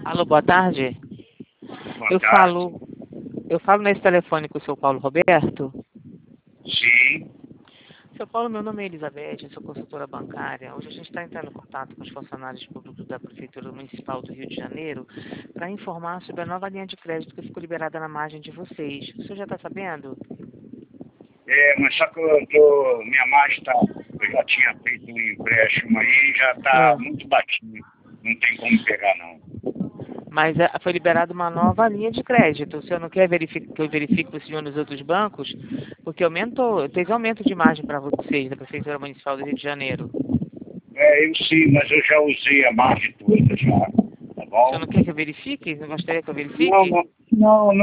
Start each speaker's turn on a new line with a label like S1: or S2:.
S1: Alô, boa tarde.
S2: Boa
S1: Eu
S2: tarde.
S1: falo, eu falo nesse telefone com o seu Paulo Roberto.
S2: Sim.
S1: Seu Paulo, meu nome é Elizabeth, eu sou consultora bancária. Hoje a gente está entrando em contato com os funcionários públicos da Prefeitura Municipal do Rio de Janeiro para informar sobre a nova linha de crédito que ficou liberada na margem de vocês. O senhor já está sabendo?
S2: Mas só que minha margem está, eu já tinha feito um empréstimo aí, já está
S1: Ah,
S2: muito baixinho. Não tem como pegar não.
S1: mas foi liberada uma nova linha de crédito. O senhor não quer que eu verifique para o senhor nos outros bancos? Porque teve aumento de margem para vocês da Prefeitura Municipal do Rio de Janeiro.
S2: Eu sim, mas eu já usei a margem toda já, tá
S1: O senhor
S2: bom?
S1: não quer que eu verifique? Não gostaria que eu
S2: Não,
S1: verifique?
S2: não, não,